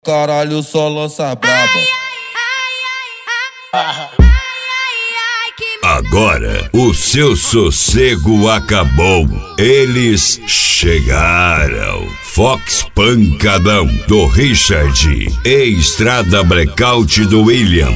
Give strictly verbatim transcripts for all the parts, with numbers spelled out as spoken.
Caralho, só lança braba. Agora o seu sossego acabou. Eles chegaram. Fox Pancadão do Richard e Estrada Blackout do William.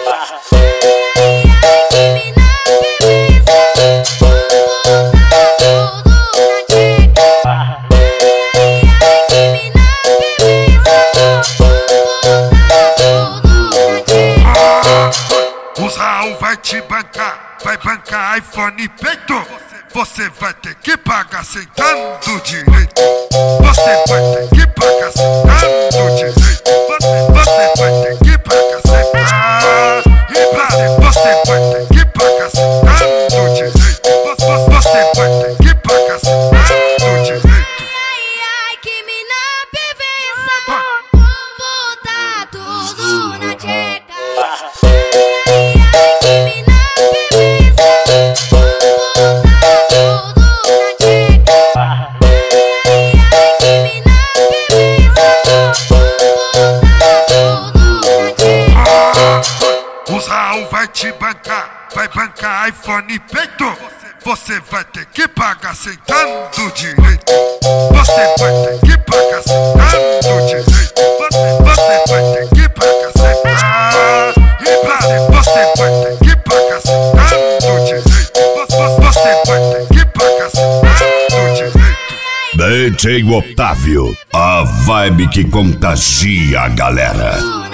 O Raul vai te bancar, vai bancar iPhone e peito. Você vai ter que pagar sentando direito. Você vai ter que pagar sentando direito. Você, você vai ter que pagar sentando. E você, você vai ter que pagar sentando direito. Você, você vai ter que pagar sentando direito. Ai, ai, que mina bebeça. Vou botar tudo na tcheca. O Raul vai te bancar, vai bancar iPhone e peito. Você vai ter que pagar sentando direito. Você vai ter que pagar sentando direito. Você, você vai ter que pagar sentando. E você, você vai ter que pagar sentando direito. Você, você vai ter que pagar sentando direito. D J Otávio, a vibe que contagia a galera.